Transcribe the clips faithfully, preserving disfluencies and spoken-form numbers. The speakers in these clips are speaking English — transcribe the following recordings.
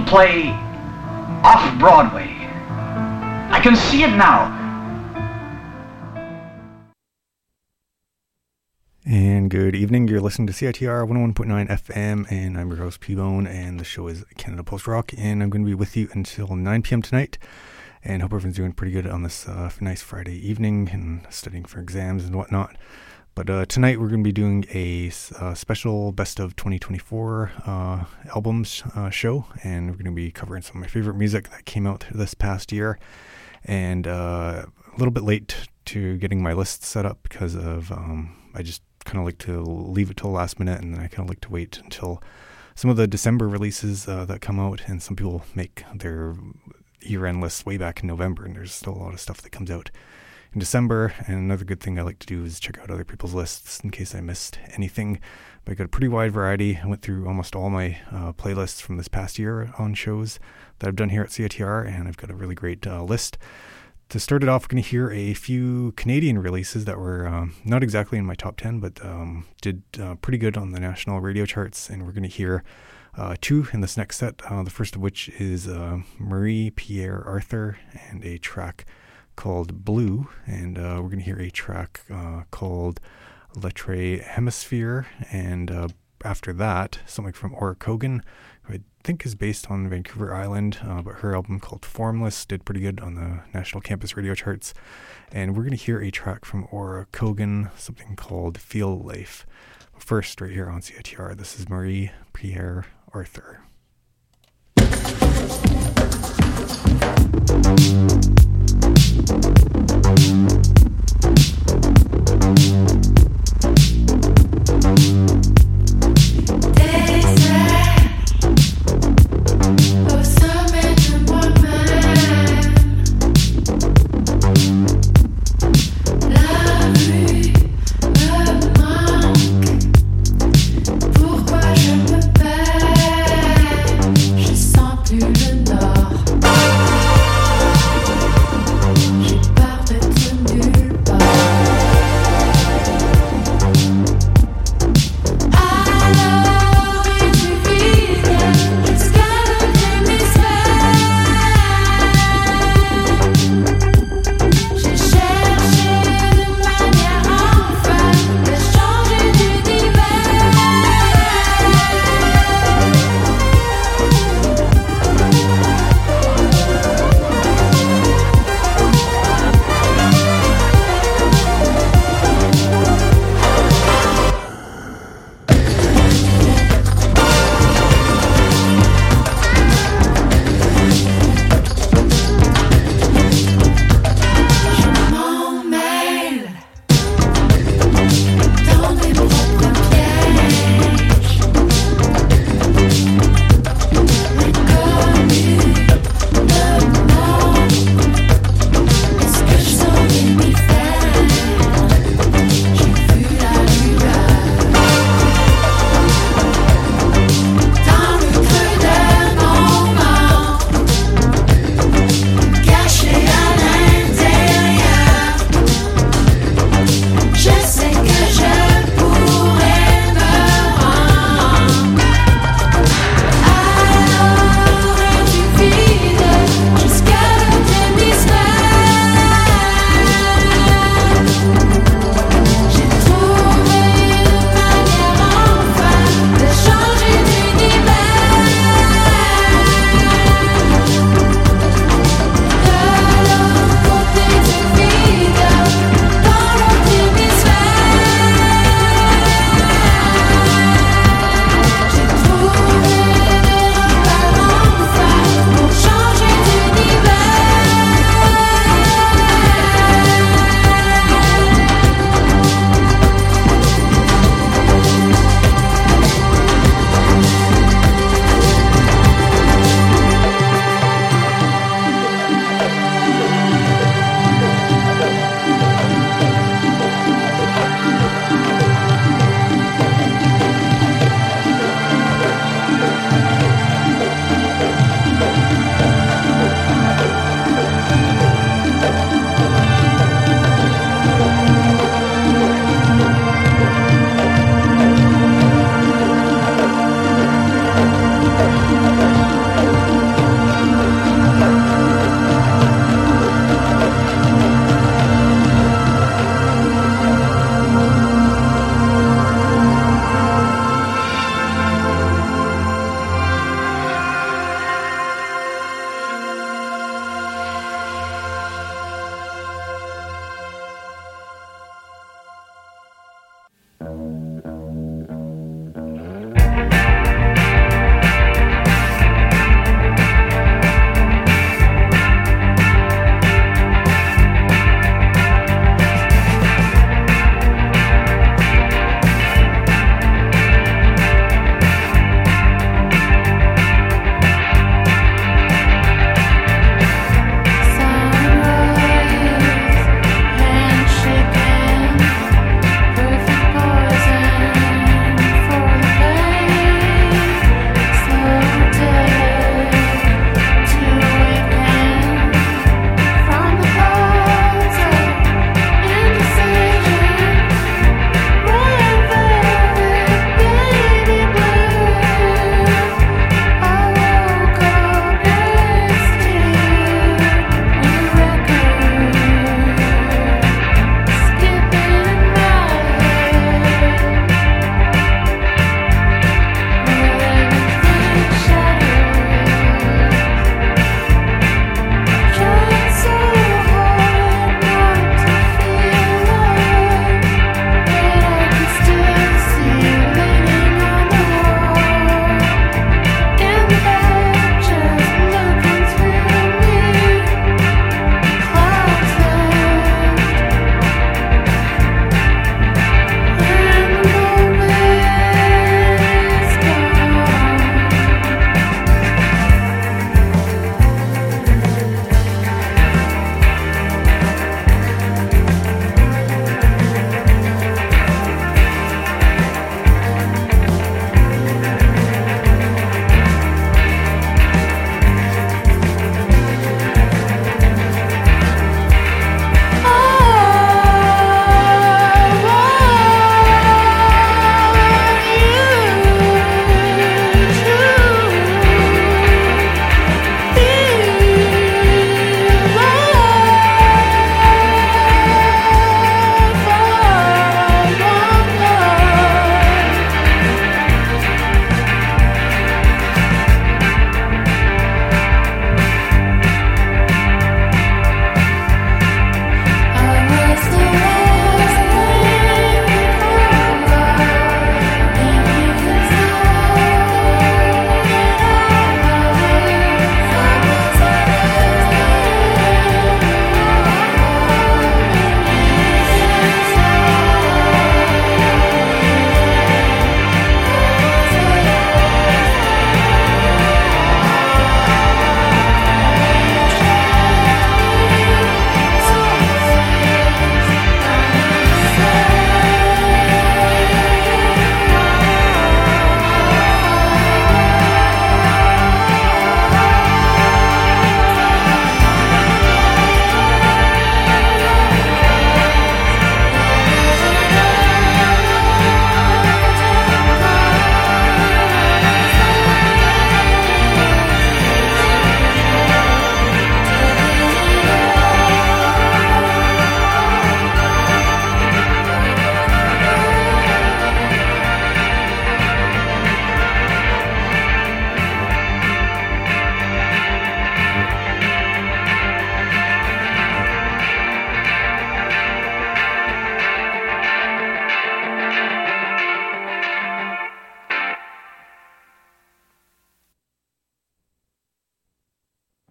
old play off Broadway. I can see it now. And good evening, you're listening to C I T R one oh one point nine F M, and I'm your host P-Bone, and the show is Canada Post Rock, and I'm going to be with you until nine p.m. tonight, and hope everyone's doing pretty good on this uh, nice Friday evening and studying for exams and whatnot. But uh, tonight we're going to be doing a uh, special Best of twenty twenty-four uh, albums uh, show, and we're going to be covering some of my favorite music that came out this past year, and uh, a little bit late to getting my list set up because of um, I just kind of like to leave it till the last minute, and then I kind of like to wait until some of the December releases uh, that come out, and some people make their year-end lists way back in November, and there's still a lot of stuff that comes out in December. And another good thing I like to do is check out other people's lists in case I missed anything. But I got a pretty wide variety. I went through almost all my uh, playlists from this past year on shows that I've done here at C I T R, and I've got a really great uh, list. To start it off, we're going to hear a few Canadian releases that were um, not exactly in my top ten, but um, did uh, pretty good on the national radio charts. And we're going to hear uh, two in this next set, uh, the first of which is uh, Marie-Pierre Arthur and a track called Blue. And uh, we're going to hear a track uh, called Lettre Hemisphere. And uh, after that, something from Ora Kogan, who I think is based on Vancouver Island, uh, but her album called Formless did pretty good on the national campus radio charts. And we're going to hear a track from Ora Kogan, something called Feel Life. First, right here on C I T R, this is Marie-Pierre Arthur. Pourquoi je me perds?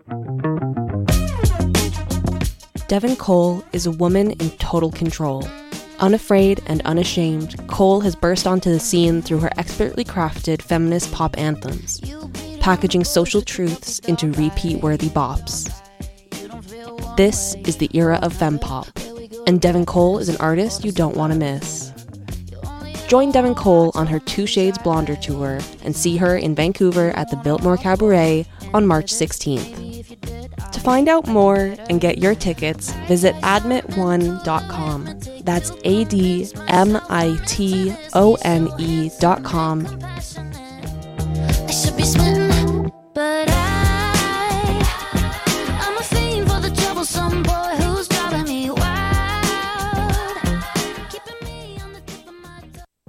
Devin Cole is a woman in total control. Unafraid and unashamed, Cole has burst onto the scene through her expertly crafted feminist pop anthems, packaging social truths into repeat-worthy bops. This is the era of fempop, and Devin Cole is an artist you don't want to miss. Join Devin Cole on her Two Shades Blonder tour and see her in Vancouver at the Biltmore Cabaret on March sixteenth. To find out more and get your tickets, visit admit one dot com. That's A D M I T O N E dot com. I should be sweating, but I, I'm a fiend for the troublesome boy who's driving me wild, keeping me on the tip of my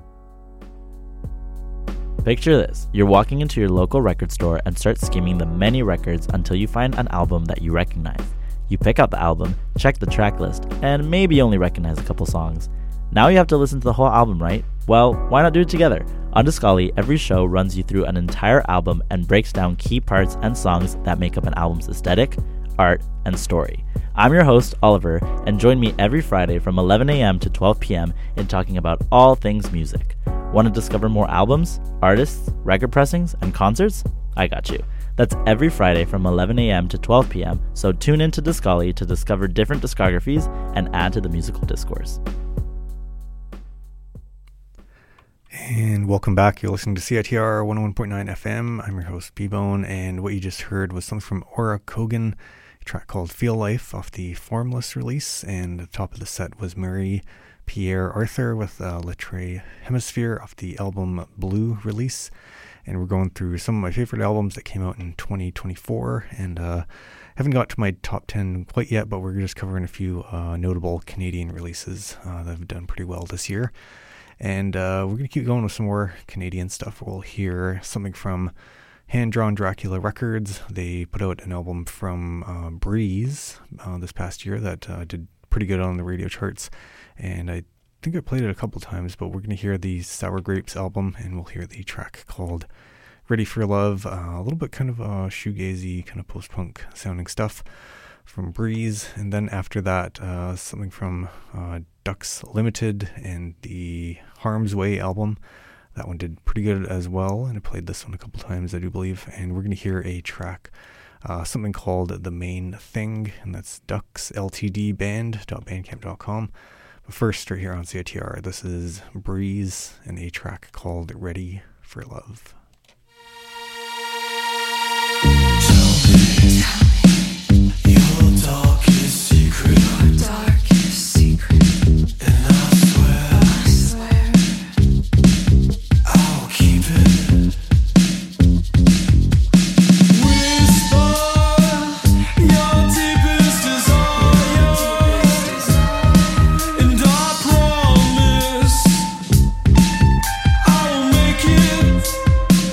tongue. Picture this. You're walking into your local record store and start skimming the many records until you find an album that you recognize. You pick out the album, check the track list, and maybe only recognize a couple songs. Now you have to listen to the whole album, right? Well, why not do it together? On Discali, every show runs you through an entire album and breaks down key parts and songs that make up an album's aesthetic, art, and story. I'm your host, Oliver, and join me every Friday from eleven a.m. to twelve p.m. in talking about all things music. Want to discover more albums, artists, record pressings, and concerts? I got you. That's every Friday from eleven a.m. to twelve p.m., so tune in to Discali to discover different discographies and add to the musical discourse. And welcome back. You're listening to C I T R one oh one point nine F M. I'm your host, P-Bone, and what you just heard was something from Aura Kogan, a track called Feel Life off the Formless release, and the top of the set was Marie Pierre Arthur with uh, Lettre Hemisphere off the album Blue release. And we're going through some of my favorite albums that came out in twenty twenty-four, and uh, haven't got to my top ten quite yet, but we're just covering a few uh, notable Canadian releases uh, that have done pretty well this year. And uh, we're going to keep going with some more Canadian stuff. We'll hear something from Hand Drawn Dracula Records. They put out an album from uh, Breeze uh, this past year that uh, did pretty good on the radio charts, and I I think I played it a couple times, but we're going to hear the Sour Grapes album, and we'll hear the track called Ready for Love, uh, a little bit kind of uh, shoegazy, kind of post-punk sounding stuff from Breeze. And then after that, uh, something from uh, Ducks Limited and the Harm's Way album. That one did pretty good as well, and I played this one a couple times, I do believe. And we're going to hear a track, uh, something called The Main Thing, and that's ducks l t d band dot bandcamp dot com. But first, right here on C I T R, this is Breeze and a track called Ready for Love. Your darkest secret, your darkest secret, and I swear, I swear, I'll keep it. Whisper your deepest desire, and I promise I will make it.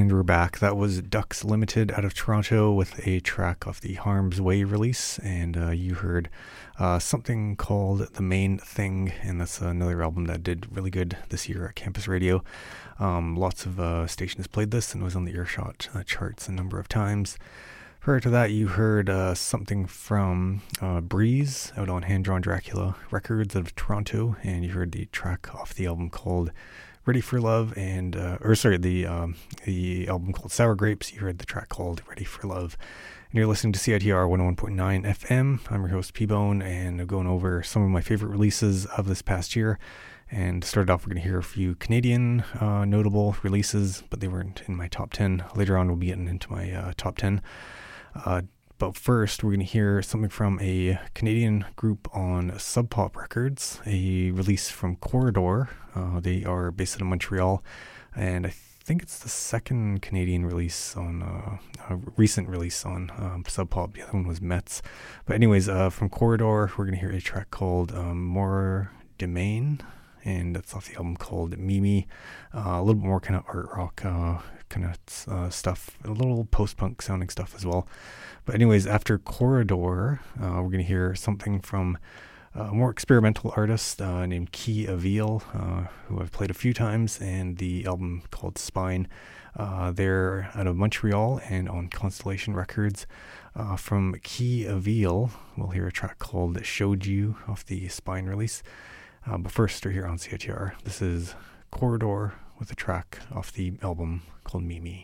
And we're back. That was Ducks Limited out of Toronto with a track off the Harm's Way release. And uh, you heard uh, something called The Main Thing. And that's another album that did really good this year at Campus Radio. Um, lots of uh, stations played this and was on the Earshot uh, charts a number of times. Prior to that, you heard uh, something from uh, Breeze out on Hand Drawn Dracula Records out of Toronto. And you heard the track off the album called Ready for Love, and uh, or sorry, the um, the album called Sour Grapes. You heard the track called Ready for Love, and you're listening to C I T R one oh one point nine F M. I'm your host P-Bone, and I'm going over some of my favorite releases of this past year. And to start off, we're going to hear a few Canadian uh, notable releases, but they weren't in my top ten. Later on, we'll be getting into my uh, top ten. Uh, But first, we're going to hear something from a Canadian group on Sub Pop Records, a release from Corridor. Uh, they are based out of Montreal, and I think it's the second Canadian release on, uh, a recent release on um, Sub Pop. The other one was Metz. But anyways, uh, from Corridor, we're going to hear a track called um, More Domain, and that's off the album called Mimi. Uh, a little bit more kind of art rock uh, kind of uh, stuff, a little post-punk sounding stuff as well. But anyways, after Corridor, uh, we're going to hear something from a more experimental artist uh, named Key Avil, uh, who I've played a few times, and the album called Spine. Uh, they're out of Montreal and on Constellation Records. Uh, from Key Avil, we'll hear a track called Showed You off the Spine release. Uh, but first, we're here on C I T R. This is Corridor with a track off the album called Mimi.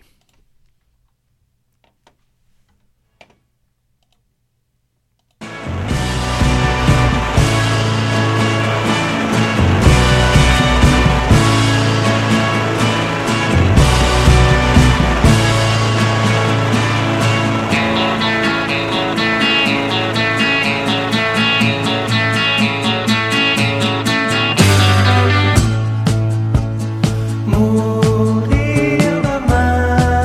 Mourir demain.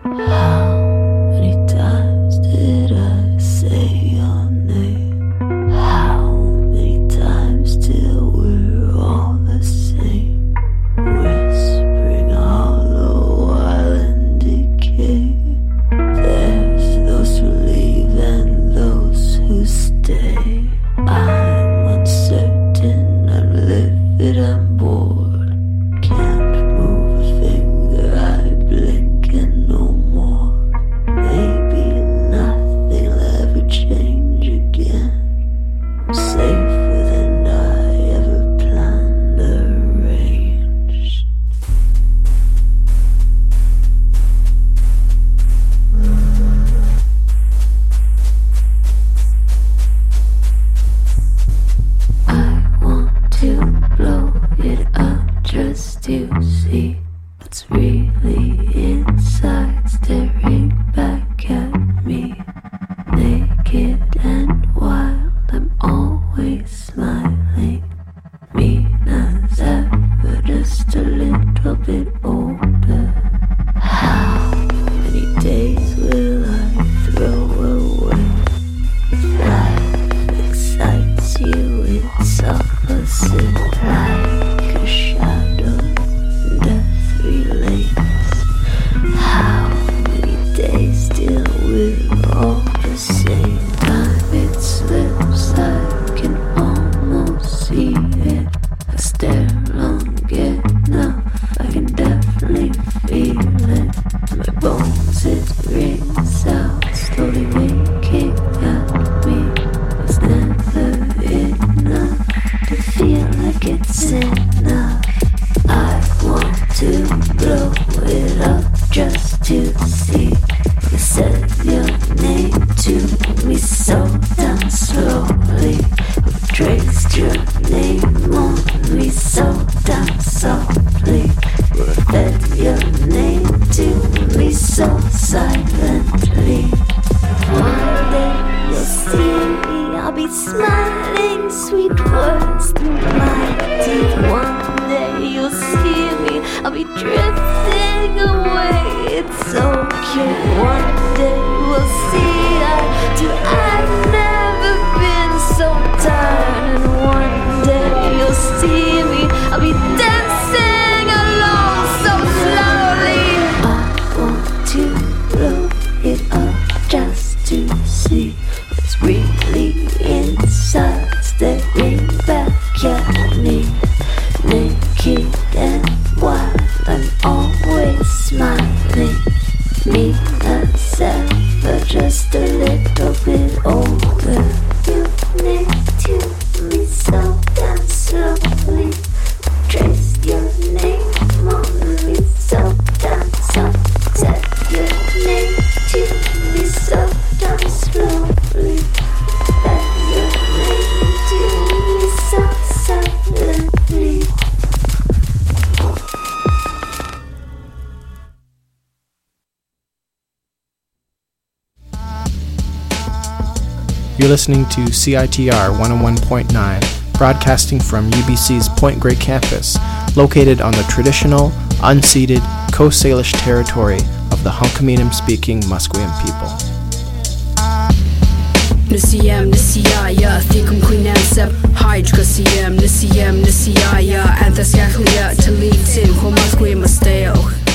How many times did I say your name? How many times till we're all the same? Whispering hollow while in decay. There's those who leave and those who stay. I'm uncertain, I'm livid, I'm bored. Can't move a finger, I blink and no more. Maybe nothing'll ever change again. I'm safer than I ever planned or arranged. I want to blow it up just to see what's really inside, staring back at me. Naked and wild, I'm always smiling. Mean as ever, just a little bit older. How many days will I throw away? Life excites you, it's opposite like a shadow, death relates. How many days till we're all the same? Time it slips, I can almost see it. I stare long enough, I can definitely feel it. My bones, it rings out, slowly waking at me. It's never enough to feel like it's enough. I want to blow it up just to see. You said your name to me so damn slowly. I've traced your name on me so damn softly. I fed your name to me so silently. One day you'll see me, I'll be smiling sweet words through my teeth. One day you'll see me, I'll be drifting away. It's okay. One day we'll see eye to eye. I've never been so tired. And one day you'll see me, I'll be dancing along so slowly. I want to blow it up just to see what's really inside, staring back at me. Naked and wild, I'm always smiling. Me as ever, just a little bit older. You next to me so damn slowly. Trace your name on me so damn soft. Said your name to me so damn slowly. Said your name to me so silently. You're listening to C I T R one oh one point nine, broadcasting from U B C's Point Grey campus, located on the traditional, unceded Coast Salish territory of the Hunkaminam-speaking Musqueam people. Nisiyam nisiyaya thikum quinansep hydra siyam nisiyam nisiyaya anthasgachlia talitin homasquim masteo.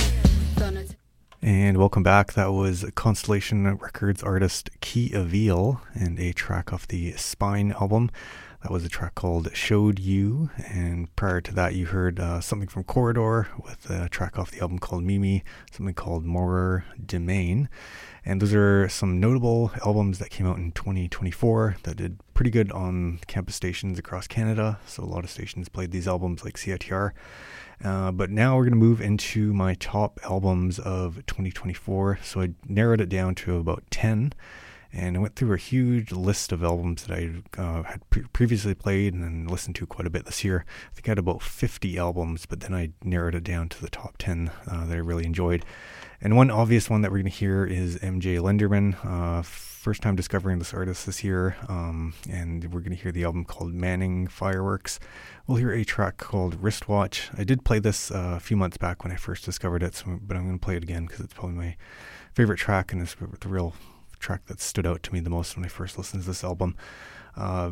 And welcome back. That was Constellation Records artist Key Avil and a track off the Spine album. That was a track called Showed You. And prior to that, you heard uh, something from Corridor with a track off the album called Mimi, something called Morer Domain. And those are some notable albums that came out in twenty twenty-four that did pretty good on campus stations across Canada. So a lot of stations played these albums like C I T R. Uh, but now we're going to move into my top albums of twenty twenty-four. So I narrowed it down to about ten. And I went through a huge list of albums that I uh, had pre- previously played and then listened to quite a bit this year. I think I had about fifty albums, but then I narrowed it down to the top ten uh, that I really enjoyed. And one obvious one that we're going to hear is M J Lenderman. Uh, first time discovering this artist this year, um, and we're going to hear the album called Manning Fireworks. We'll hear a track called Wristwatch. I did play this uh, a few months back when I first discovered it, so, but I'm going to play it again because it's probably my favorite track, and it's the real track that stood out to me the most when I first listened to this album. Uh,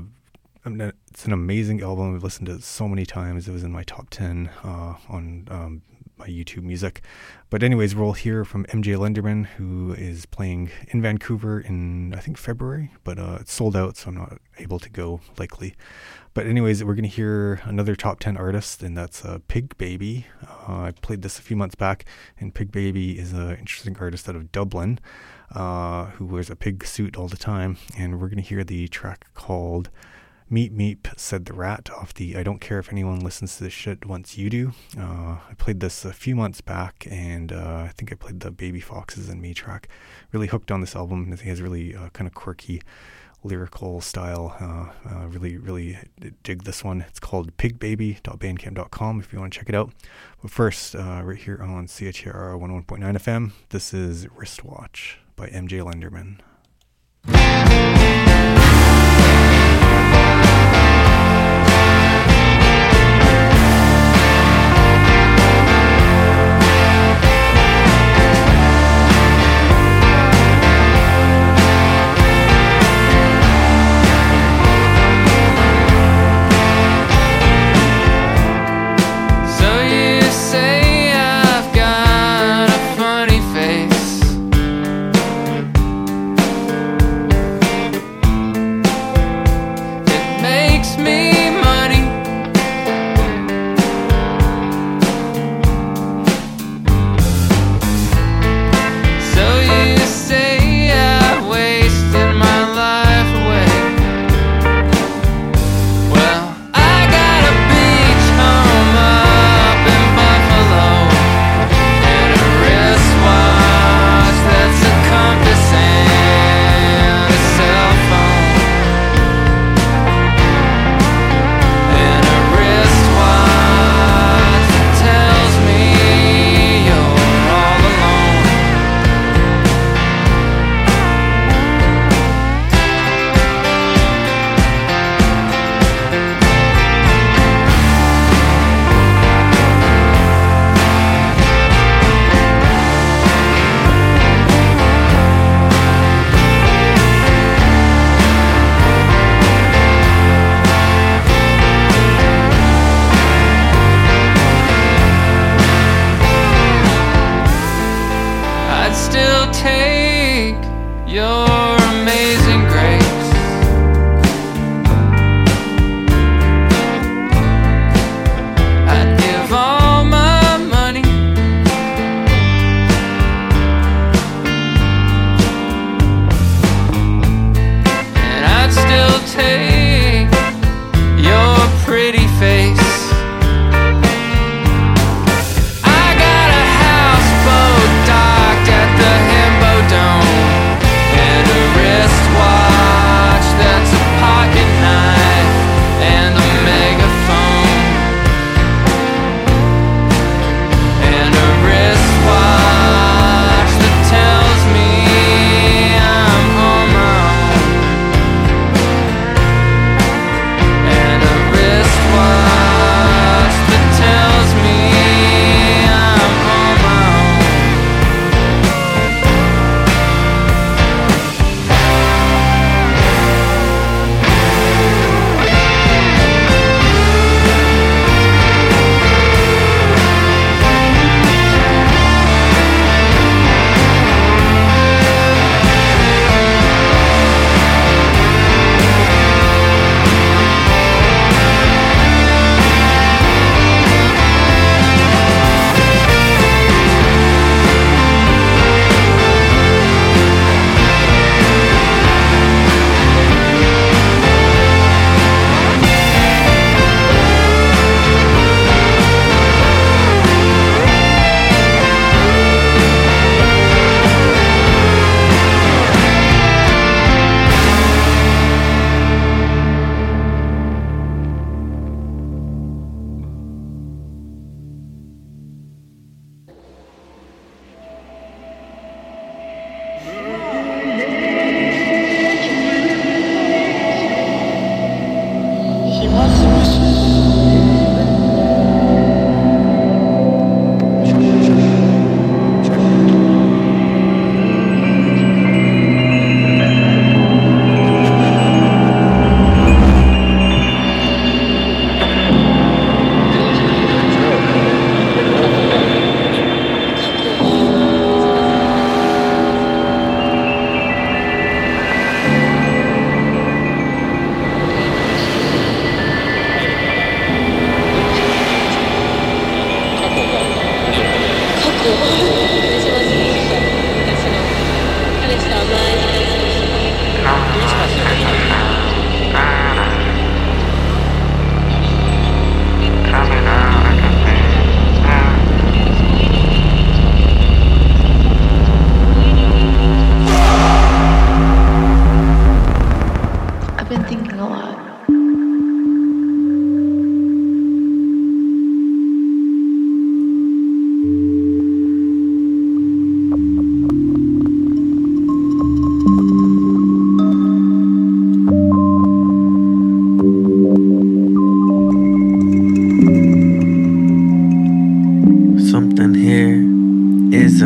it's an amazing album. I've listened to it so many times. It was in my top ten uh, on um, my YouTube music. But anyways, we'll hear from M J Lenderman, who is playing in Vancouver in, I think, February, but uh, it's sold out, so I'm not able to go, likely. But anyways, we're going to hear another top ten artist, and that's uh, Pig Baby. Uh, I played this a few months back, and Pig Baby is an interesting artist out of Dublin, uh, who wears a pig suit all the time, and we're going to hear the track called Meep Meep Said the Rat off the I Don't Care If Anyone Listens to This Shit Once You Do. Uh, I played this a few months back, and uh, I think I played the Baby Foxes and Me track. Really hooked on this album. I think it has really uh, kind of quirky lyrical style. Uh, uh, really, really dig this one. It's called pig baby dot bandcamp dot com if you want to check it out. But first, uh, right here on C H R R one oh one point nine F M, this is Wristwatch by M J Lenderman. Wristwatch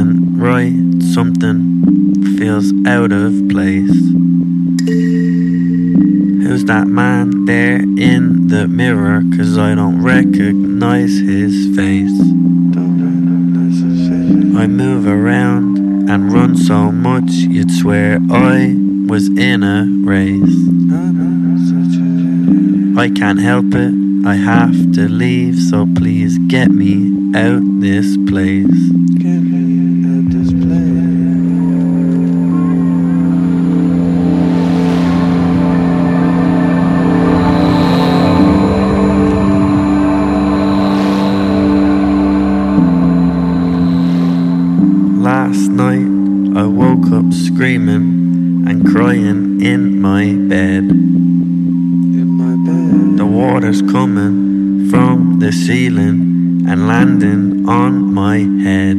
isn't right, something feels out of place. Who's that man there in the mirror? 'Cause I don't recognize his face. I move around and run so much you'd swear I was in a race. I can't help it, I have to leave, so please get me out this place. Get me out this place. Last night I woke up screaming and crying in my bed. In my bed. The water's coming from the ceiling and landing on my head.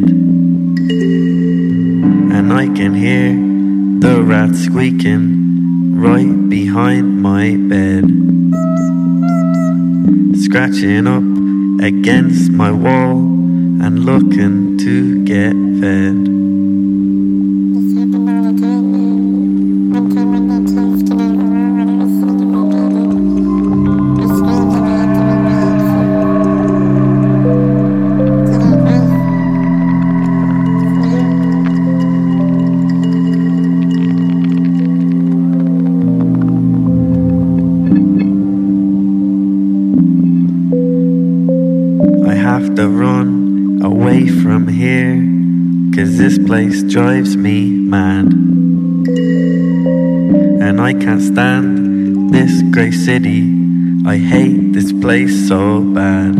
And I can hear the rats squeaking right behind my bed. Scratching up against my wall and looking to get fed. To run away from here, 'cause this place drives me mad. And I can't stand this grey city, I hate this place so bad.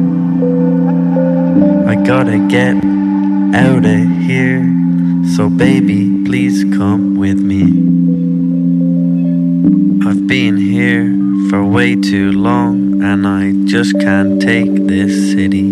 I gotta get out of here, so baby please come with me. I've been here for way too long and I just can't take this city.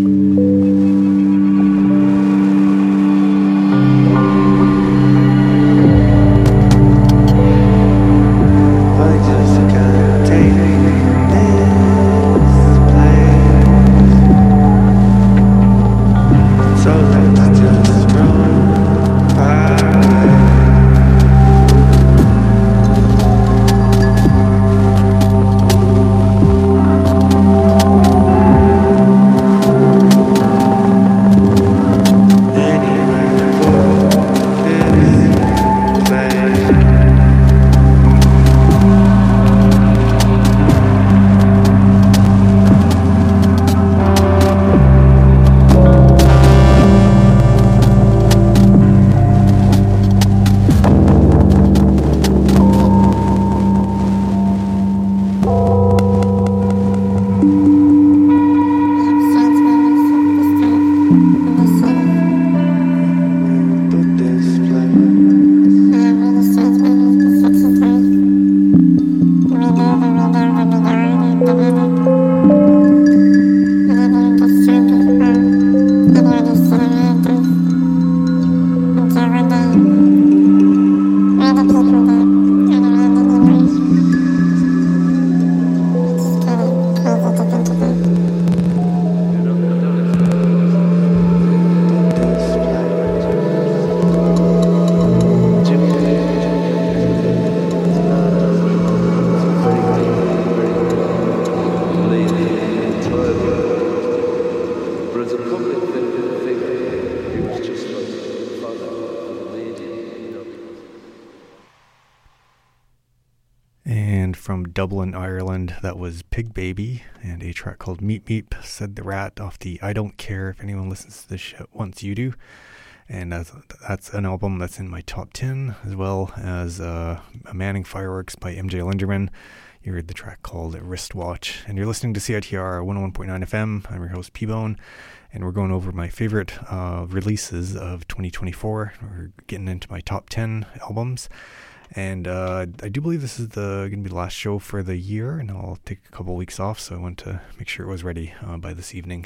Dublin, Ireland, that was Pig Baby and a track called Meep Meep, Said the Rat, off the I Don't Care If Anyone Listens to This Shit Once You Do. And that's, that's an album that's in my top ten, as well as uh, Manning Fireworks by M J Linderman. You heard the track called Wristwatch. And you're listening to C I T R one oh one point nine F M. I'm your host, P-Bone. And we're going over my favorite uh, releases of twenty twenty-four. We're getting into my top ten albums. And uh, I do believe this is the going to be the last show for the year, and I'll take a couple of weeks off, so I want to make sure it was ready uh, by this evening.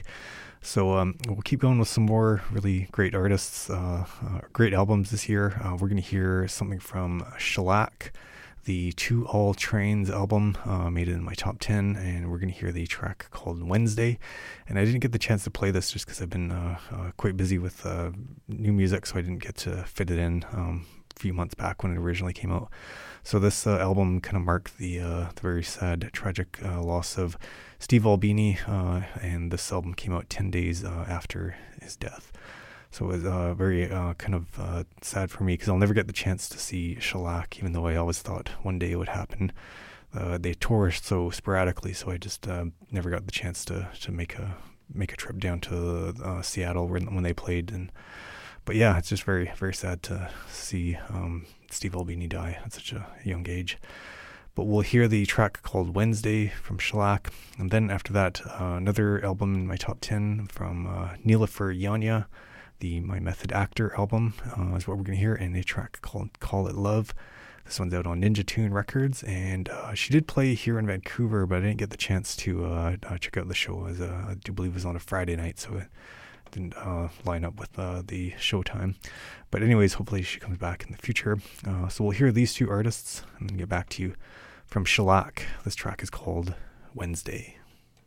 So um, we'll keep going with some more really great artists, uh, uh, great albums this year. Uh, we're going to hear something from Shellac, the To All Trains album, uh, made it in my top ten, and we're going to hear the track called Wednesday. And I didn't get the chance to play this just because I've been uh, uh, quite busy with uh, new music, so I didn't get to fit it in um, a few months back when it originally came out. So this uh, album kind of marked the, uh, the very sad, tragic uh, loss of Steve Albini, uh, and this album came out ten days uh, after his death. So it was uh, very uh, kind of uh, sad for me because I'll never get the chance to see Shellac, even though I always thought one day it would happen. Uh, they tour so sporadically, so I just uh, never got the chance to, to make a make a trip down to uh, Seattle when, when they played. And but yeah, it's just very very sad to see um, Steve Albini die at such a young age. But we'll hear the track called Wednesday from Shellac, and then after that, uh, another album in my top ten from uh, Nilofer Yanya. The My Method Actor album uh, is what we're going to hear, and a track called Call It Love. This one's out on Ninja Tune Records, and uh, she did play here in Vancouver, but I didn't get the chance to uh, uh, check out the show. As uh, I do believe it was on a Friday night, so it didn't uh, line up with uh, the show time. But anyways, hopefully she comes back in the future. Uh, so we'll hear these two artists and then get back to you from Shellac. This track is called Wednesday.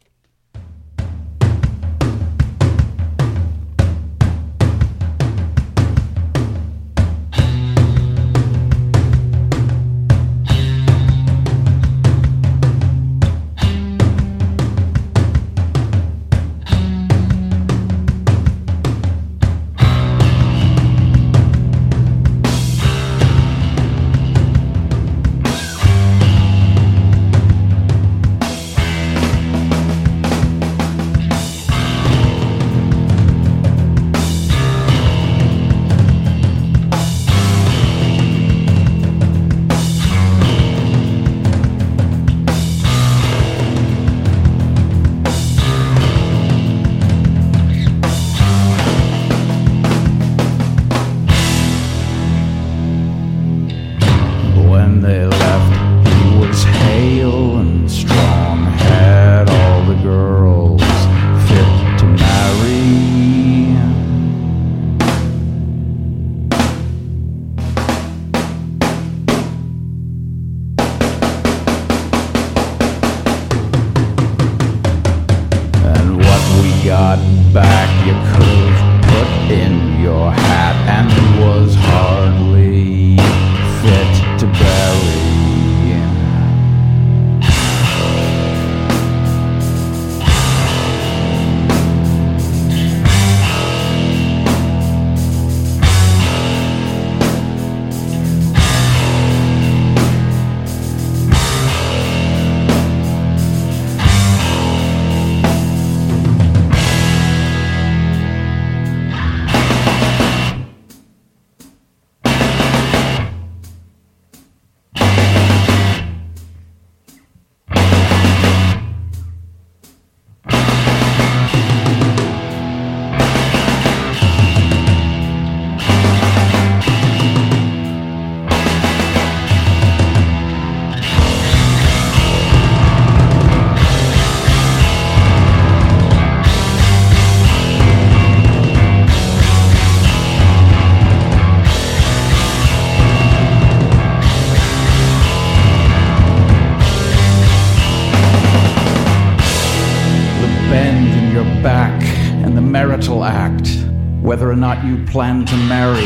Act, whether or not you plan to marry.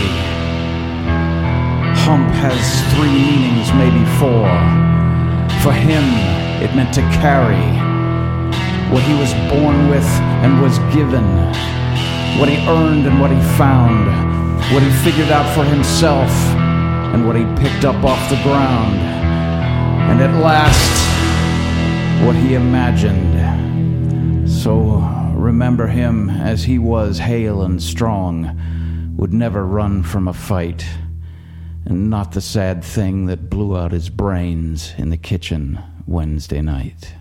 Hump has three meanings, maybe four. For him, it meant to carry what he was born with and was given, what he earned and what he found, what he figured out for himself and what he picked up off the ground, and at last, what he imagined. So remember him as he was, hale and strong, would never run from a fight, and not the sad thing that blew out his brains in the kitchen Wednesday night.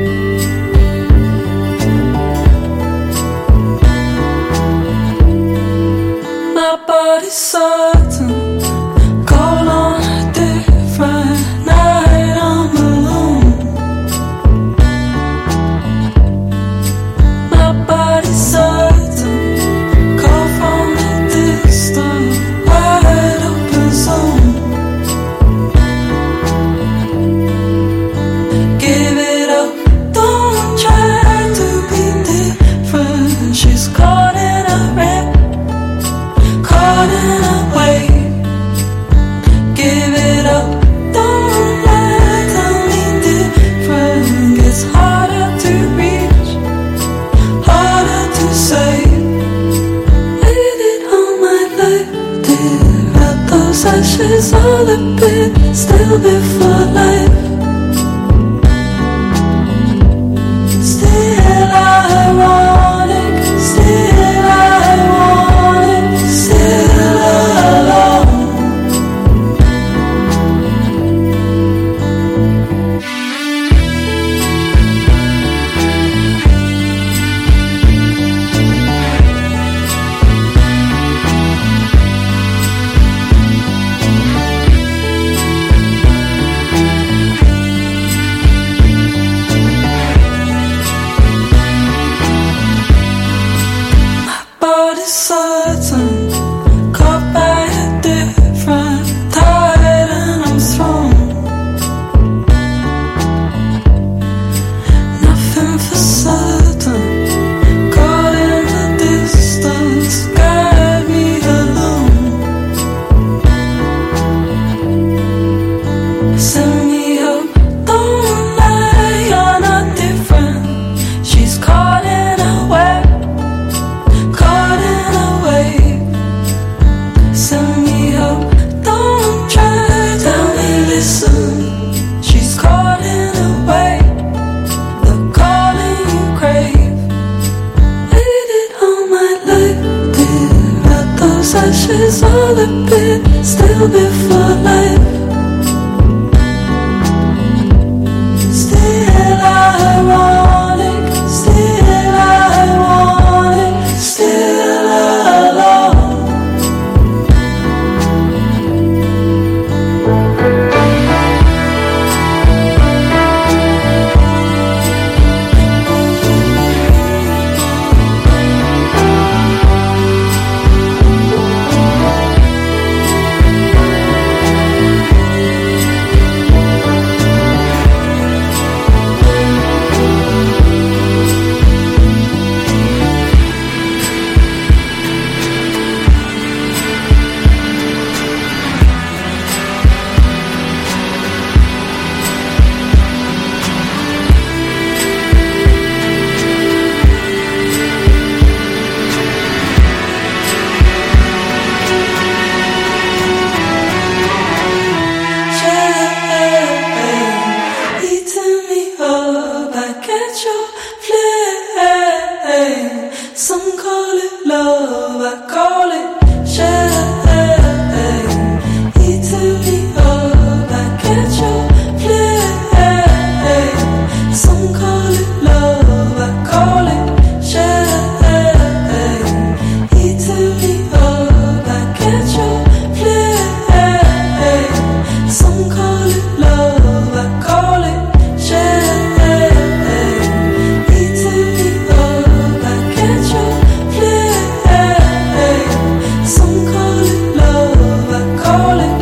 Thank all a bit, still before life. Still ironic, still ironic, still alone. Body's certain, caught by a different tide, and I'm thrown. Nothing for certain, caught in the distance, guide me alone. Send me up, don't lie, you're not different. She's caught in a web, caught in a wave. Send me up, don't try, tell me listen. She's caught in a wave, the calling you crave. Waited all my life, did let those ashes all a bit, still before life. Still ironic, still ironic, still alone. Eating me up, I catch your flame. Some call it love, I call it shame. Eating me up, I catch your flame. Some call it love, I call it shame. Eating me up, I catch your flame. Some call it love, I call it shame. Eating me up, I catch your flame. Some call it love, I call it.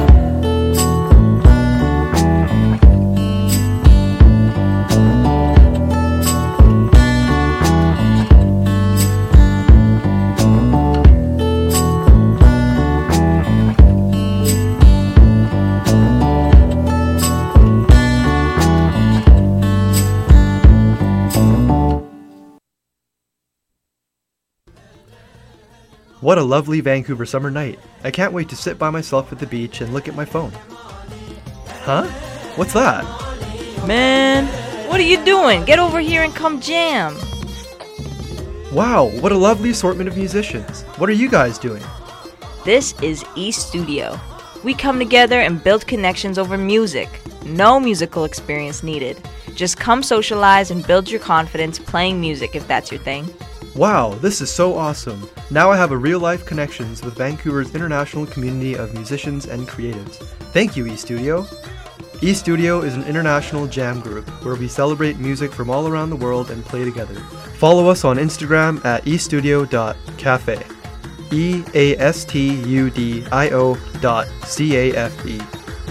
What a lovely Vancouver summer night. I can't wait to sit by myself at the beach and look at my phone. Huh? What's that? Man, what are you doing? Get over here and come jam. Wow, what a lovely assortment of musicians. What are you guys doing? This is East Studio. We come together and build connections over music. No musical experience needed. Just come socialize and build your confidence playing music if that's your thing. Wow, this is so awesome. Now I have a real-life connections with Vancouver's international community of musicians and creatives. Thank you, eStudio. eStudio is an international jam group where we celebrate music from all around the world and play together. Follow us on Instagram at estudio dot cafe. E A S T U D I O dot C A F E.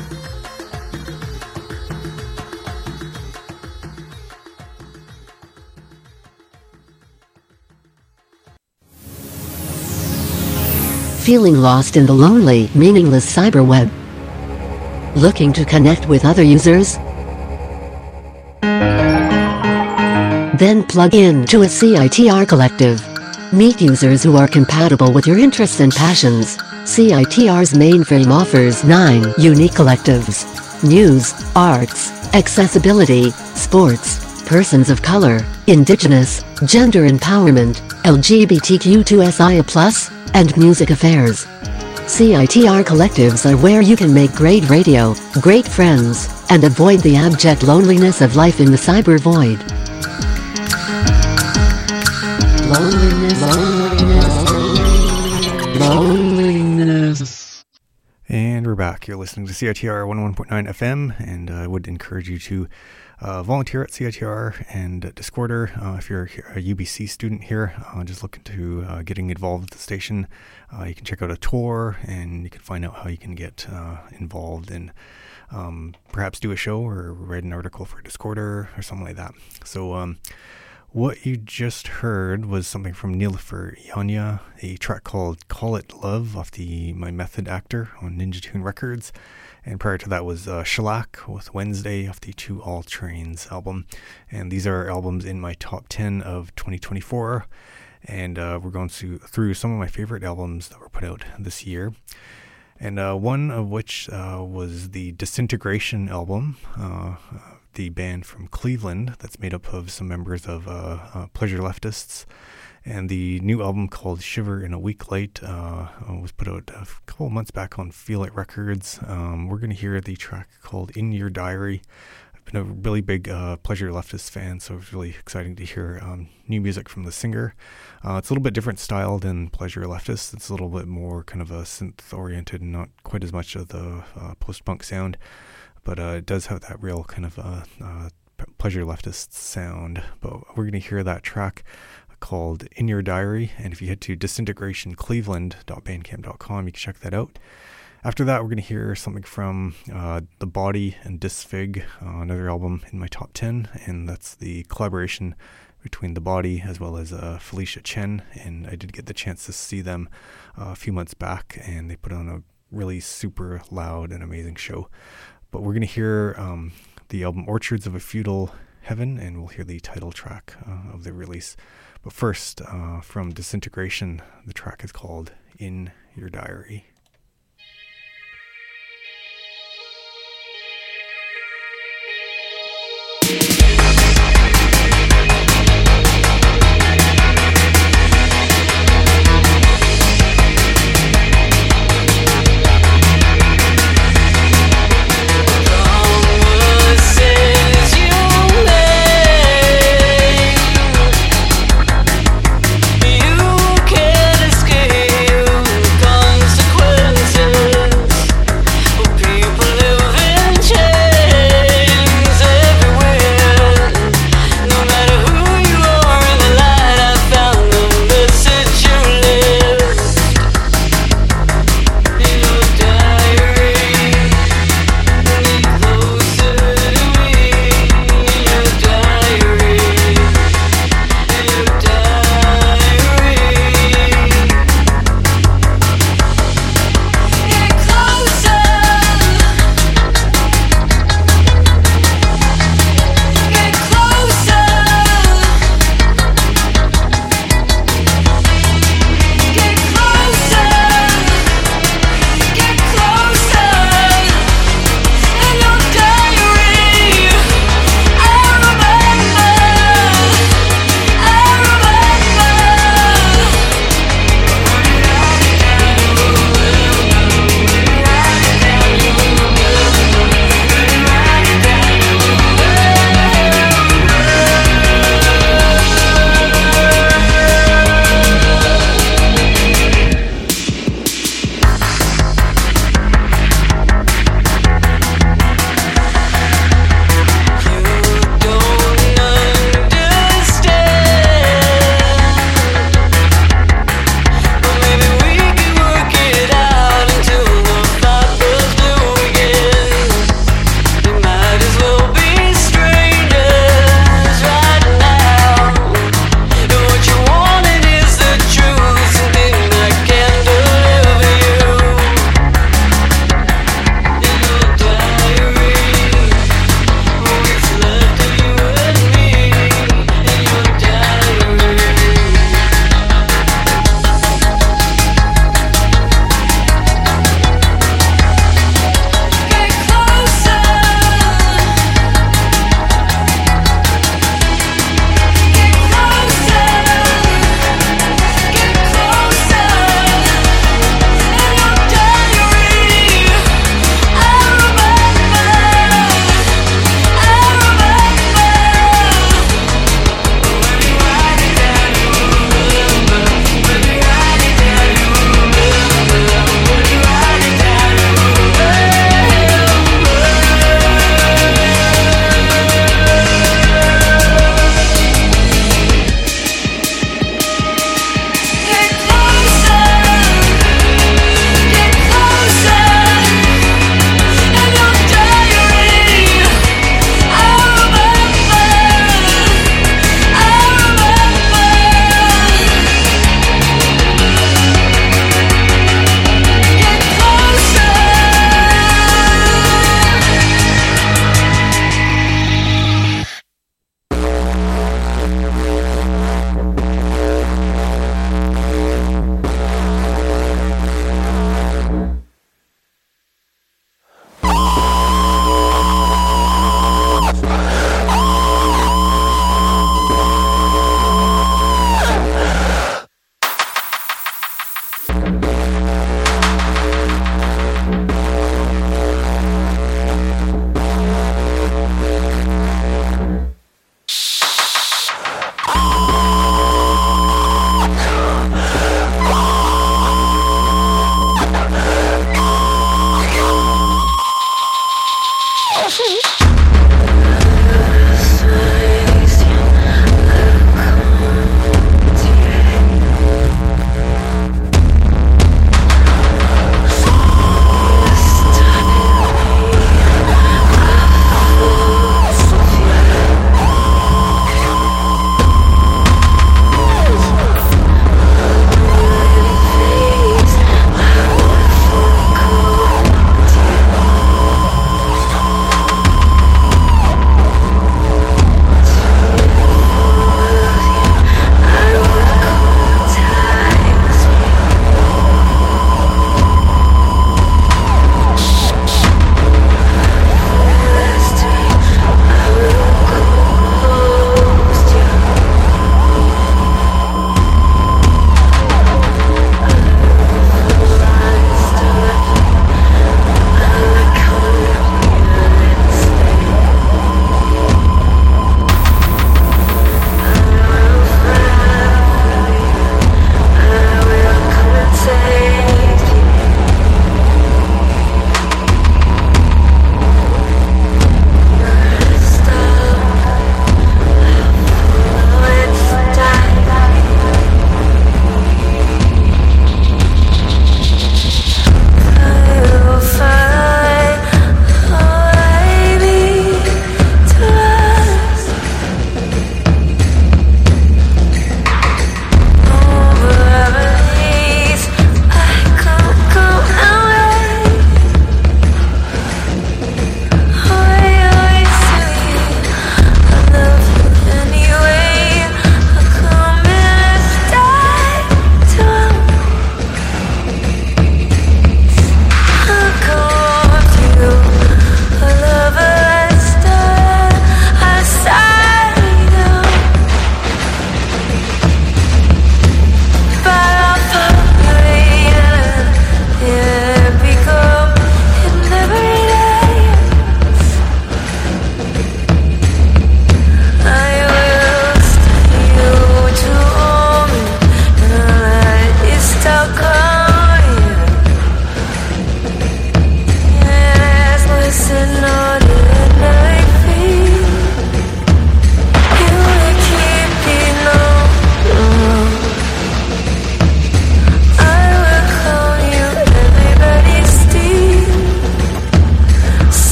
Feeling lost in the lonely, meaningless cyberweb? Looking to connect with other users? Then plug in to a C I T R collective. Meet users who are compatible with your interests and passions. C I T R's mainframe offers nine unique collectives: news, arts, accessibility, sports, persons of color, indigenous, gender empowerment, L G B T Q two S I A plus, and music affairs. C I T R collectives are where you can make great radio, great friends, and avoid the abject loneliness of life in the cyber void. Loneliness, loneliness, loneliness. And we're back. You're listening to C I T R one oh one point nine F M, and uh, I would encourage you to uh, volunteer at C I T R and uh, Discorder. Uh, if you're a U B C student here, uh, just looking to uh, getting involved with the station, uh, you can check out a tour, and you can find out how you can get uh, involved and um, perhaps do a show or write an article for Discorder or something like that. So, um, what you just heard was something from Nilofer Yanya, a track called Call It Love off the My Method Actor on Ninja Tune Records. And prior to that was uh, Shellac with Wednesday off the Two All Trains album. And these are albums in my top ten of twenty twenty-four. And uh, we're going to, through some of my favorite albums that were put out this year. And uh, one of which uh, was the Disintegration album, uh, the band from Cleveland that's made up of some members of uh, uh, Pleasure Leftists. And the new album called Shiver in a Week Late uh, was put out a couple of months back on Feel It Records. Um, we're going to hear the track called In Your Diary. I've been a really big uh, Pleasure Leftist fan, so it's really exciting to hear um, new music from the singer. Uh, it's a little bit different style than Pleasure Leftist. It's a little bit more kind of a synth-oriented and not quite as much of the uh, post-punk sound. But uh, it does have that real kind of uh, uh, Pleasure Leftist sound. But we're going to hear that track called In Your Diary. And if you head to disintegration cleveland dot bandcamp dot com, you can check that out. After that, we're going to hear something from uh, The Body and Disfig, uh, another album in my top ten. And that's the collaboration between The Body as well as uh, Felicia Chen. And I did get the chance to see them uh, a few months back, and they put on a really super loud and amazing show. But we're going to hear um, the album Orchards of a Feudal Heaven, and we'll hear the title track uh, of the release. But first, uh, from Disintegration, the track is called In Your Diary. Consequence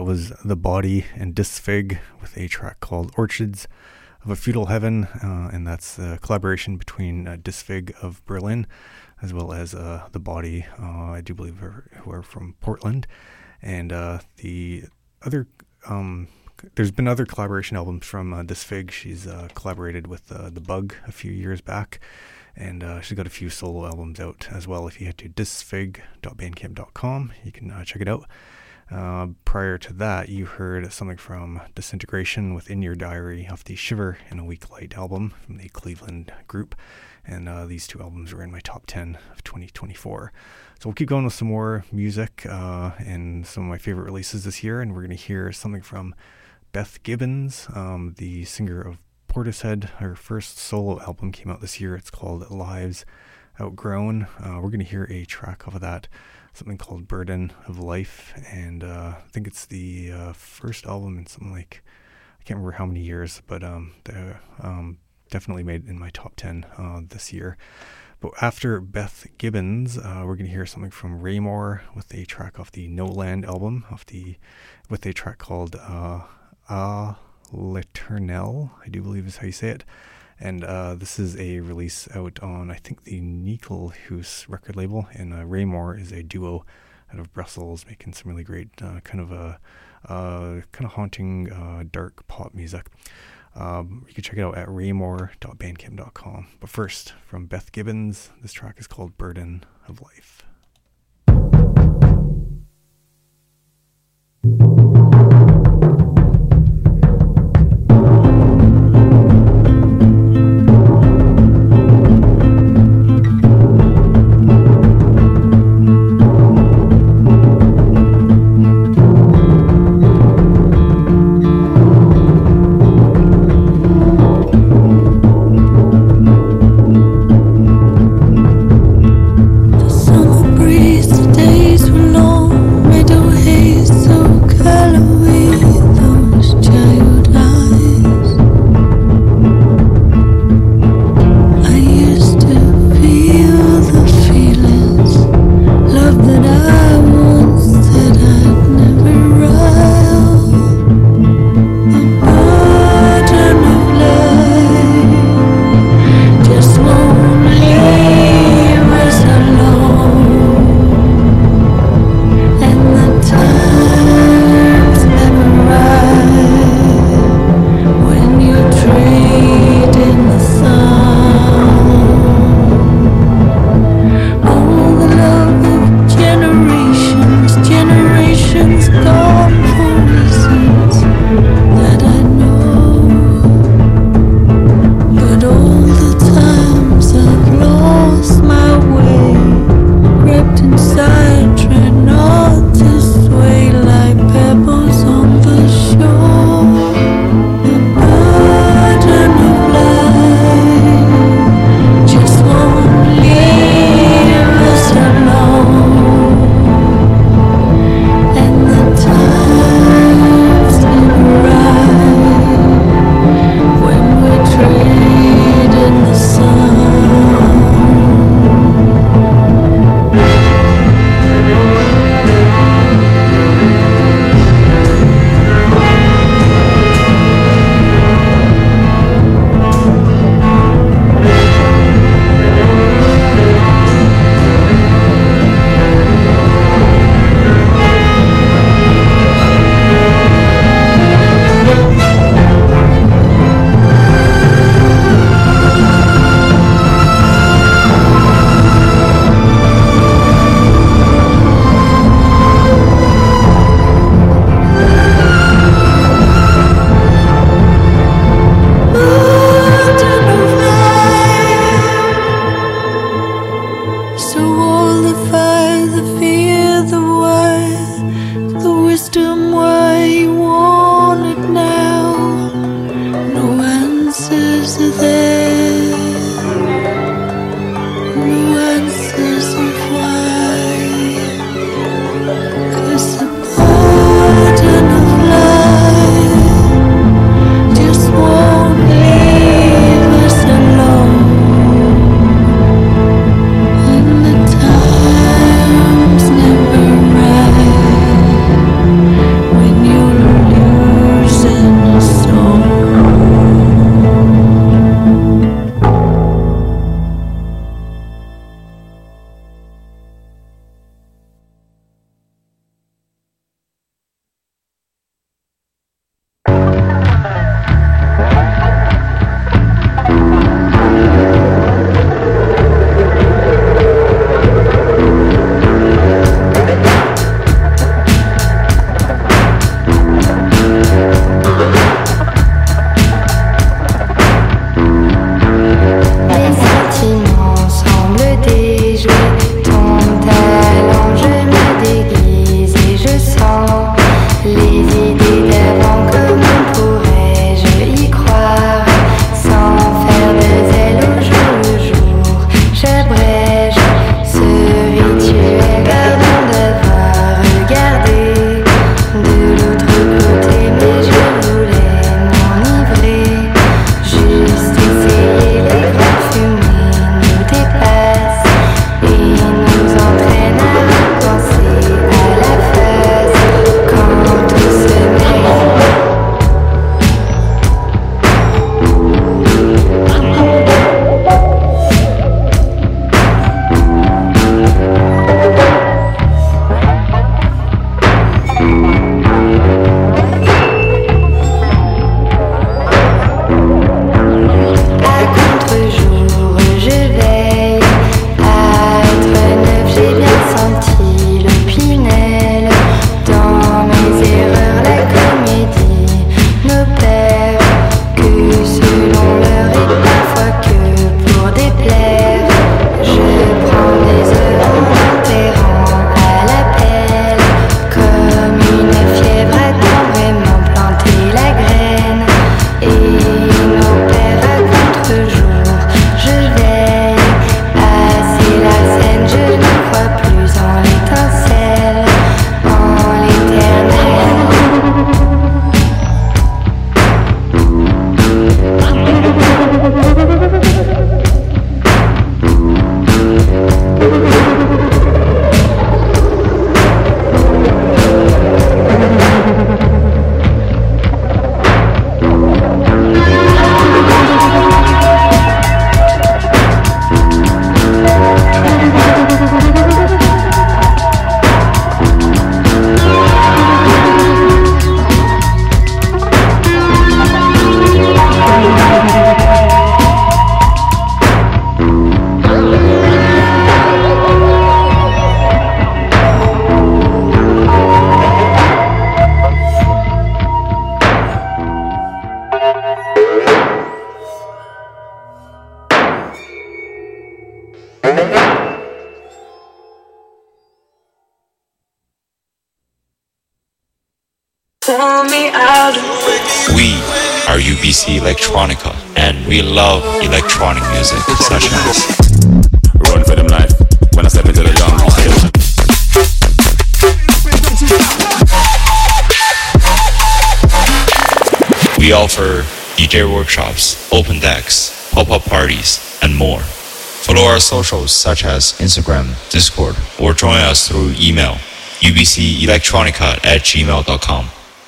was The Body and Disfig with a track called Orchids of a Feudal Heaven, uh, and that's a collaboration between uh, Disfig of Berlin as well as uh, The Body, uh, I do believe are, who are from Portland. And uh, the other, um, there's been other collaboration albums from uh, Disfig. She's uh, collaborated with uh, The Bug a few years back, and uh, she's got a few solo albums out as well. If you head to disfig dot bandcamp dot com, you can uh, check it out. Uh, prior to that, you heard something from Disintegration with In Your Diary off the Shiver in a Weak Light album from the Cleveland group. And uh, these two albums were in my top ten of twenty twenty-four. So we'll keep going with some more music uh, and some of my favorite releases this year. And we're going to hear something from Beth Gibbons, um, the singer of Portishead. Her first solo album came out this year. It's called Lives Outgrown. Uh, we're going to hear a track off of that, something called Burden of Life. And uh, I think it's the uh, first album in something like, I can't remember how many years, but um, the um, definitely made in my top ten uh, this year. But after Beth Gibbons, uh, we're going to hear something from Raymore with a track off the No Land album, off the with a track called uh, A L'Eternel, I do believe is how you say it. And uh, this is a release out on, I think, the Nyckelhuis record label. And uh, Raymore is a duo out of Brussels, making some really great uh, kind of a uh, kind of haunting uh, dark pop music. Um, you can check it out at raymore dot bandcamp dot com. But first, from Beth Gibbons, this track is called Burden of Life. Summer We are U B C Electronica, and we love electronic music such as Run for them life when I step into the jungle. We offer D J workshops, open decks, pop-up parties, and more. Follow our socials such as Instagram, Discord, or join us through email u b c electronica at gmail dot com.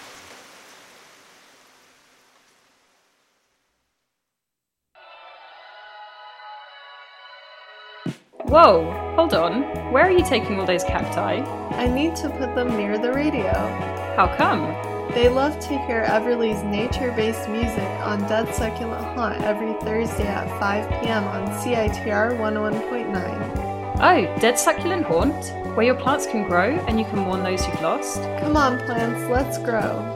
Whoa, hold on. Where are you taking all those cacti? I need to put them near the radio. How come? They love to hear Everly's nature-based music on Dead Succulent Haunt every Thursday at five p.m. on C I T R one oh one point nine. Oh, Dead Succulent Haunt? Where your plants can grow and you can mourn those you've lost? Come on, plants, let's grow.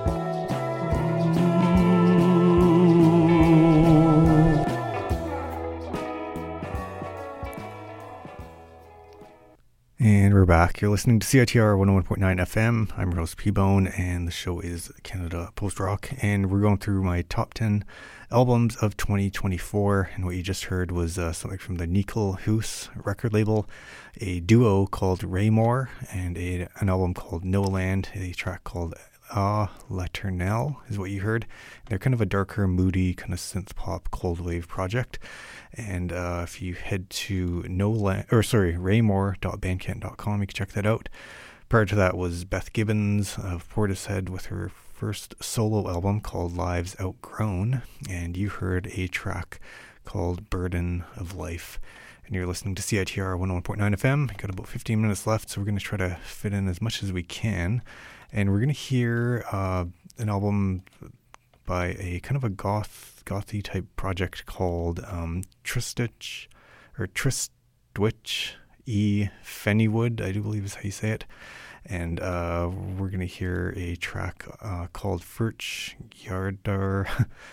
And we're back. You're listening to C I T R one oh one point nine F M. I'm Rose P-Bone, and the show is Canada Post Rock. And we're going through my top ten albums of twenty twenty-four. And what you just heard was uh, something from the Nickel Hoos record label, a duo called Raymore, and a, an album called No Land, a track called Ah L'Eternel is what you heard. They're kind of a darker, moody, kind of synth pop, cold wave project. And uh, if you head to no land, or sorry, raymore dot bandcamp dot com, you can check that out. Prior to that was Beth Gibbons of Portishead with her first solo album called Lives Outgrown, and you heard a track called Burden of Life. And you're listening to C I T R one oh one point nine F M. Got about fifteen minutes left, so we're going to try to fit in as much as we can. And we're going to hear uh, an album by a kind of a goth, gothy type project called um, Tristwich, or Tristwich E. Fennywood, I do believe is how you say it. And uh, we're going to hear a track uh, called Furch Yardar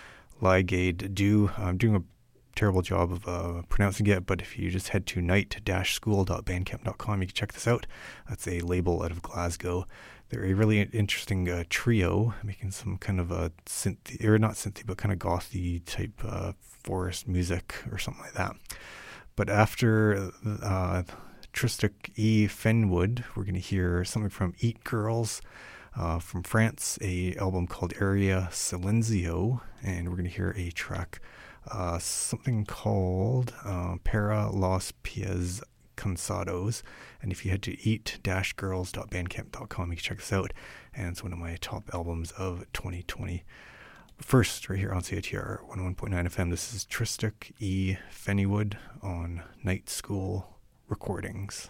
Ligade Do. I'm doing a terrible job of uh, pronouncing it, but if you just head to night dash school dot bandcamp dot com, you can check this out. That's a label out of Glasgow. They're a really interesting uh, trio, making some kind of a synth, or not synthy, but kind of gothy type uh, forest music or something like that. But after uh, Tristwich E. Fenwood, we're going to hear something from Eat Girls uh, from France, a album called Area Silenzio, and we're going to hear a track, uh, something called uh, Para los Pies Cansados. And if you head to eat dash girls dot bandcamp dot com, you can check this out. And it's one of my top albums of twenty twenty. First, right here on C I T R one oh one point nine F M, this is Tristwich E. Fennywood on Night School Recordings.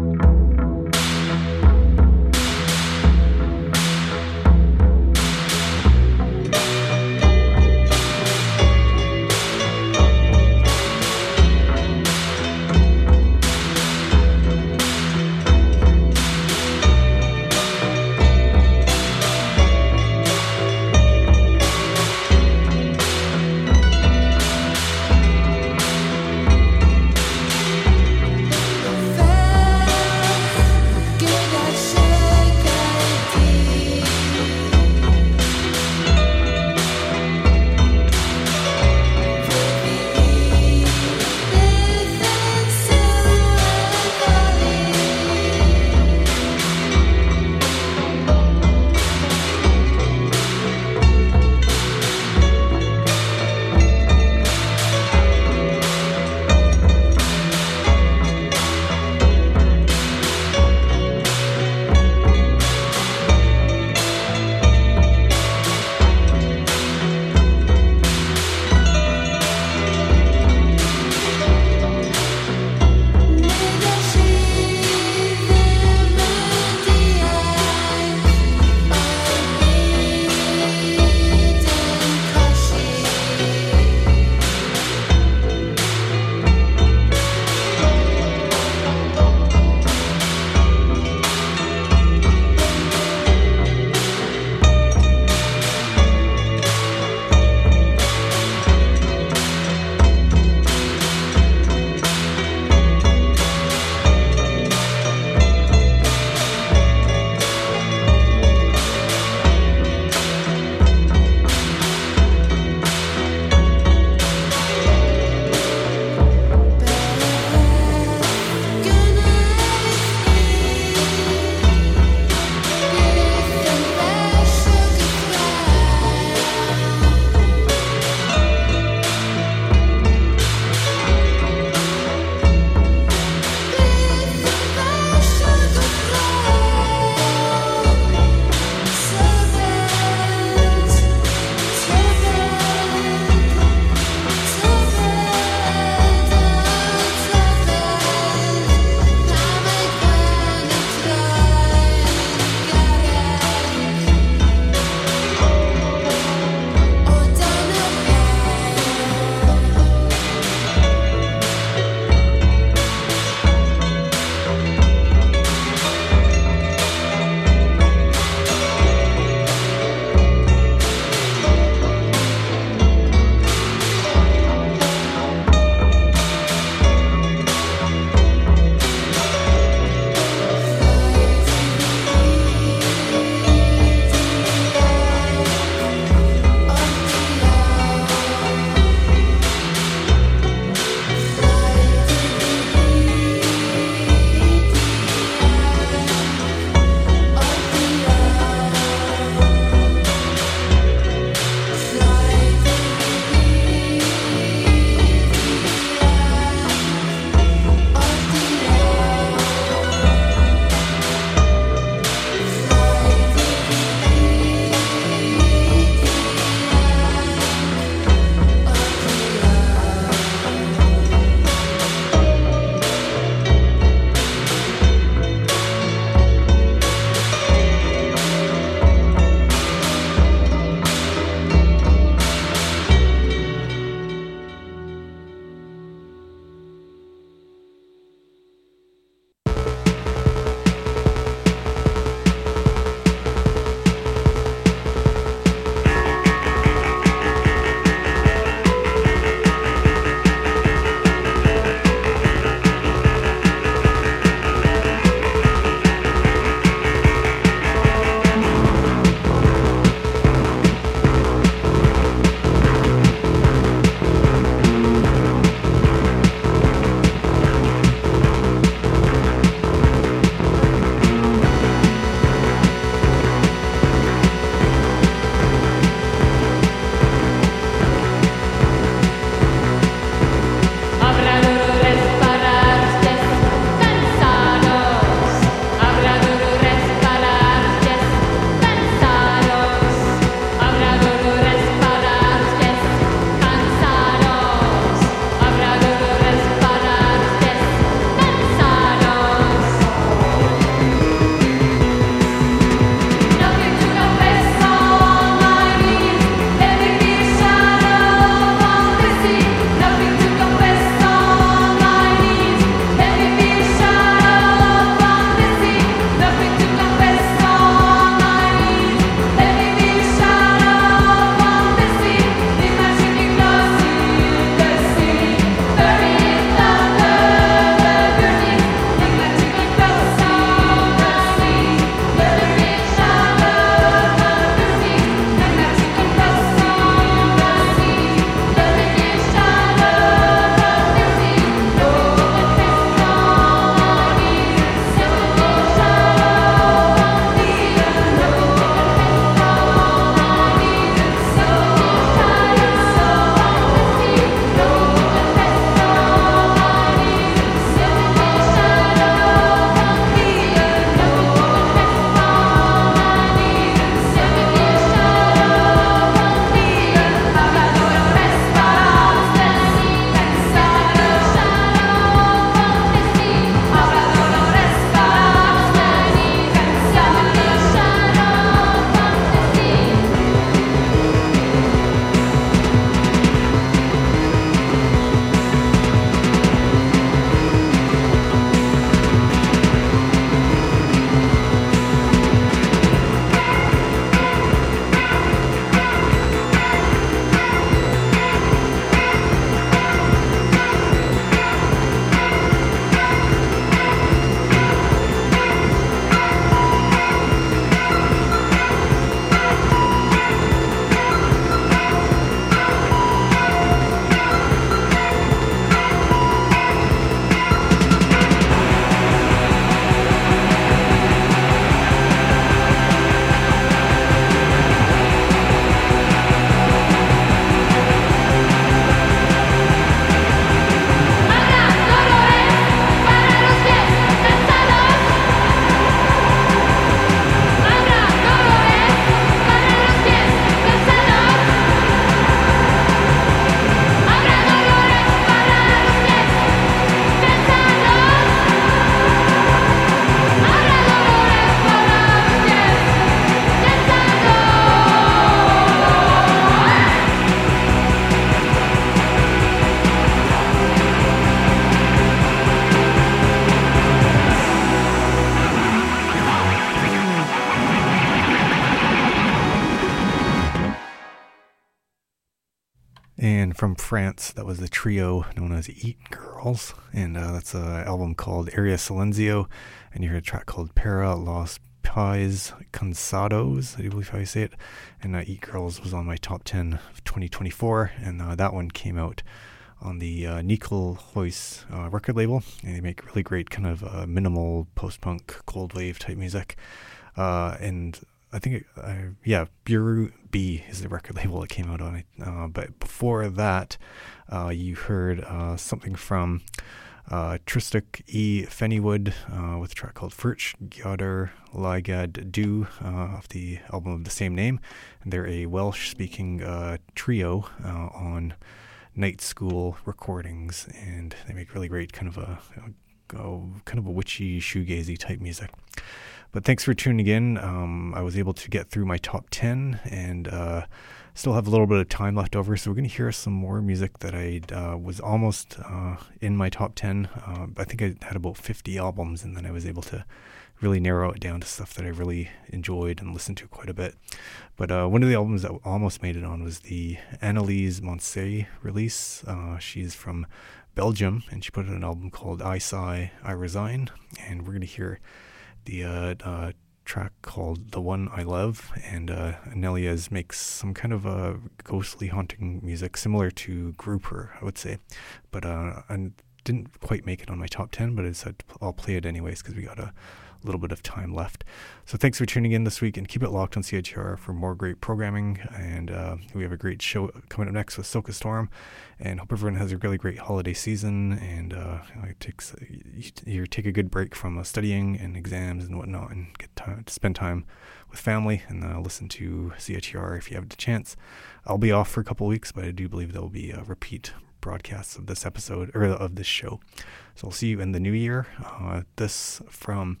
And from France, that was the trio known as Eat Girls, and uh, that's an album called Area Silenzio, and you heard a track called Para los Pies Cansados, I do believe how you say it, and uh, Eat Girls was on my top ten of twenty twenty-four, and uh, that one came out on the uh, Nickel Hoyce uh, record label, and they make really great kind of uh, minimal post-punk, cold wave type music, uh, and I think, it, uh, yeah, Bureau B is the record label it came out on. Uh, but before that, uh, you heard uh, something from uh, Tristic E. Fennywood uh, with a track called Furch Gioder Ligad Du uh, off the album of the same name. And they're a Welsh-speaking uh, trio uh, on Night School Recordings, and they make really great kind of a, a, a kind of a witchy, shoegazy type music. But thanks for tuning in. Um, I was able to get through my top ten and uh, still have a little bit of time left over. So we're going to hear some more music that I uh, was almost uh, in my top ten. Uh, I think I had about fifty albums, and then I was able to really narrow it down to stuff that I really enjoyed and listened to quite a bit. But uh, one of the albums that almost made it on was the Anneliese Moncey release. Uh, she's from Belgium, and she put out an album called I Sigh, I Resign. And we're going to hear the uh, uh, track called The One I Love, and uh, Anneliese makes some kind of uh, ghostly haunting music similar to Grouper, I would say, but uh, I didn't quite make it on my top ten, but I said I'll play it anyways because we got a little bit of time left. So thanks for tuning in this week, and keep it locked on C I T R for more great programming, and uh, we have a great show coming up next with Soca Storm, and hope everyone has a really great holiday season, and uh, it takes, you, you take a good break from uh, studying and exams and whatnot, and get time to spend time with family, and uh, listen to C I T R if you have the chance. I'll be off for a couple of weeks, but I do believe there will be a repeat broadcasts of this episode, or of this show. So I'll see you in the new year. Uh, this from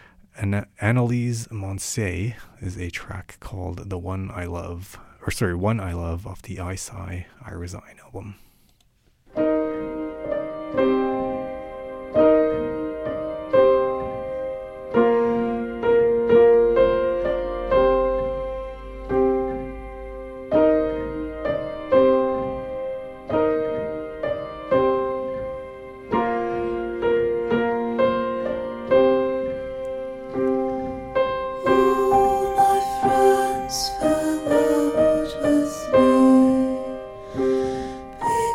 An- Anneliese Moncey is a track called The One I Love, or sorry, One I Love off the I Sigh, I Resign album. Friends farewelled with me.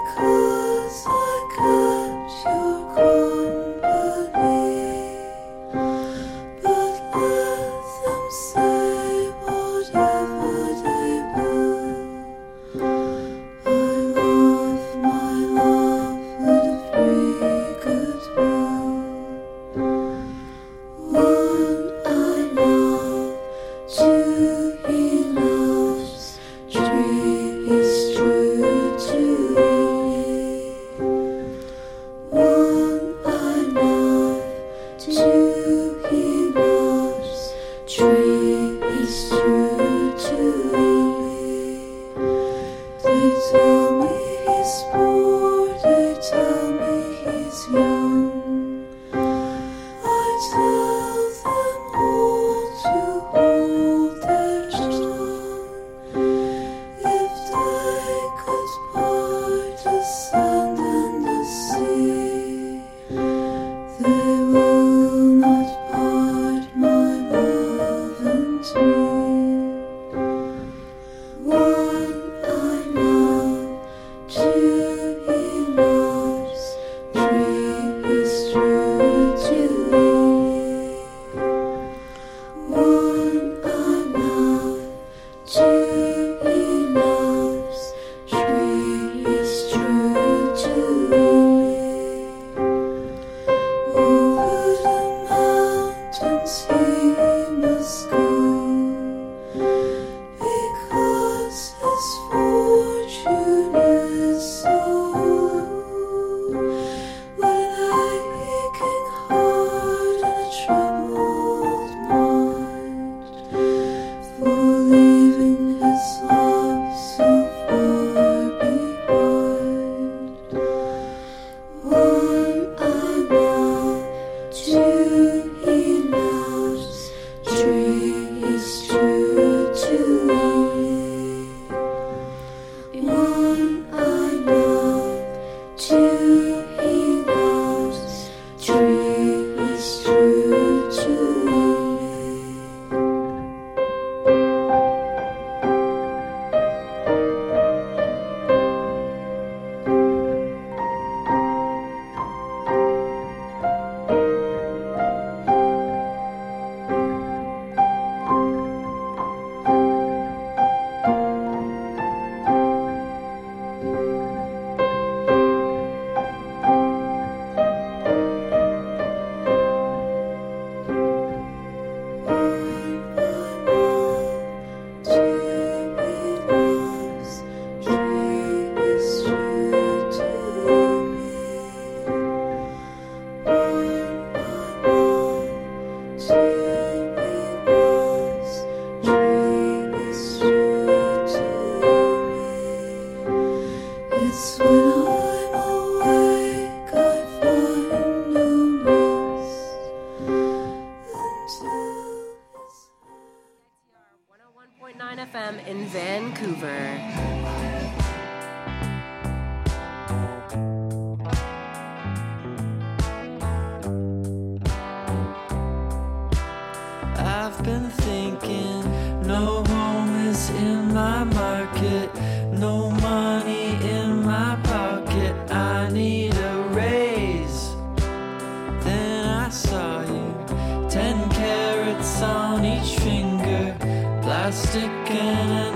nine F M in Vancouver. I've been thinking, no home is in my market, no money in my pocket, I need a raise. Then I saw you, ten carats on each finger, plastic and